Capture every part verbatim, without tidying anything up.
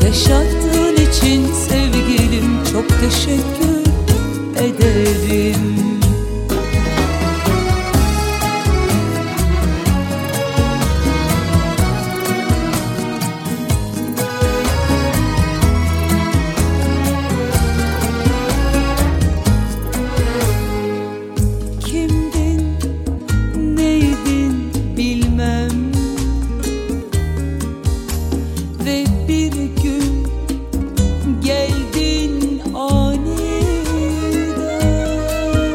yaşattığın için sevgilim çok teşekkür ederim. Ve bir gün geldin aniden,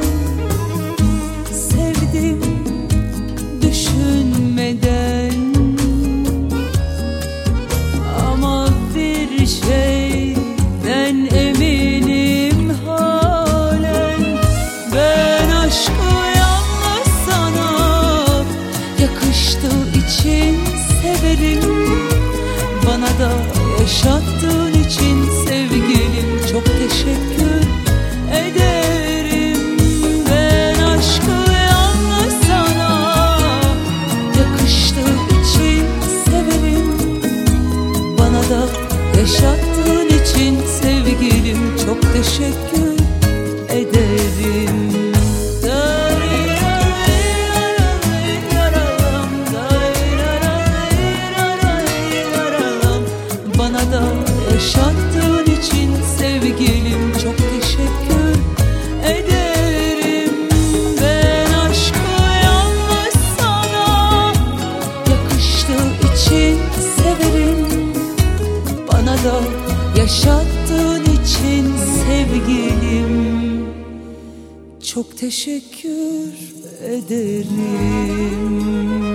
sevdim düşünmeden, ama bir şeyden eminim halen, ben aşkı yalnız sana yakıştığı için severim. Bana da yaşattığın için sevgilim çok teşekkür ederim. Ben aşkı yalnız sana yakıştığı için severim. Bana da yaşattığın için sevgilim çok teşekkür ederim. Bana da yaşattığın için sevgilim çok teşekkür ederim. Ben aşkı yalnız sana yakıştığı için severim. Bana da yaşattığın için sevgilim çok teşekkür ederim.